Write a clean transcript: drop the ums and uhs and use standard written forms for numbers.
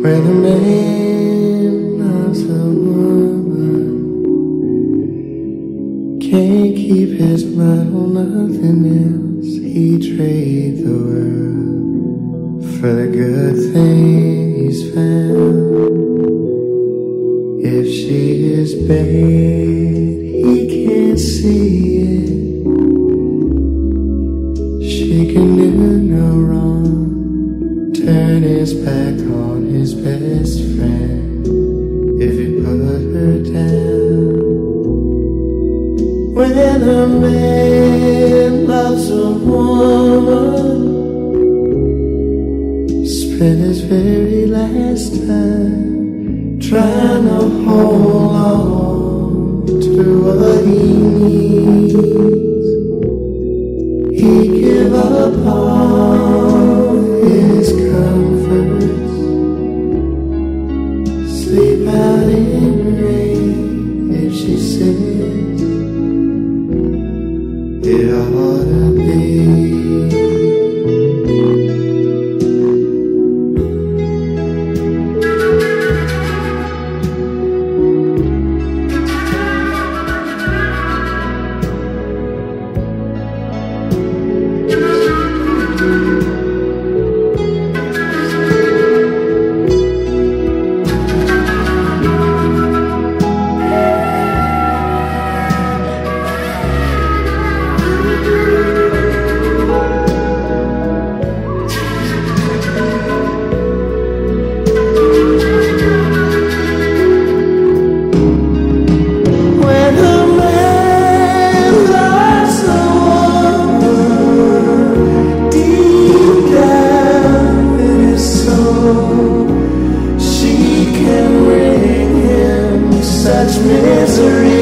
When a man loves a woman, can't keep his mind on nothing else. He trade the world for the good thing he's found. If she is bad, he can't see it. She can do no wrong. Turn his back on his best friend if he put her down. When a man loves a woman, spend his very last time trying to hold on to what he needs. He give up all his comforts, sleep out in rain if she says it ought to be. She can bring him such misery.